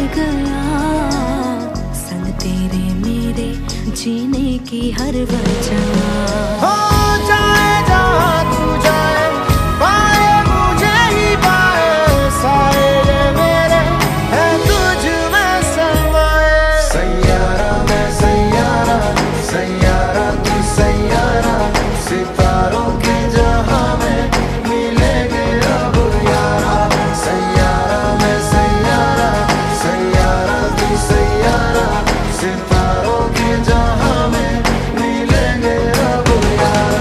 गया, संग तेरे मेरे जीने की हर वजह। हो जाए जहाँ तू जाए, पाए मुझे ही पाए, साए ये मेरे है तुझ में समाए। सैयारा मैं सैयारा, सैयारा तू सैयारा, सितारों के जहां में मिलेंगे अब यारा। सैयारा मैं सैयारा, सैयारा तू सैयारा, सितारों के जहां में मिलेंगे अब यारा।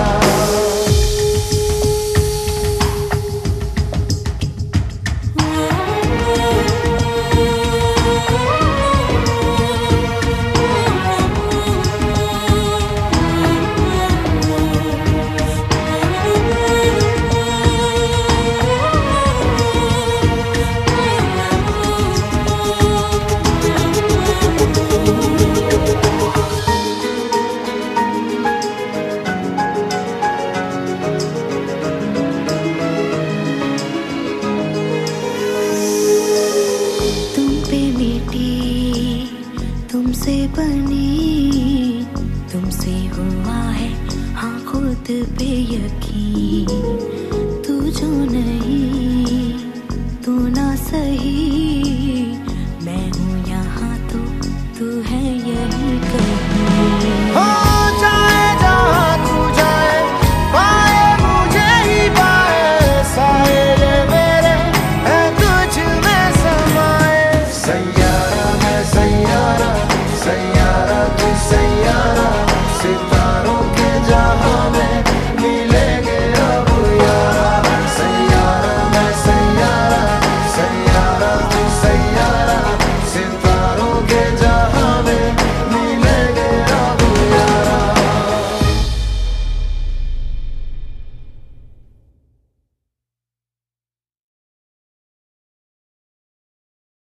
तुमसे बनी, तुमसे हुआ है हाँ खुद पे यकीन।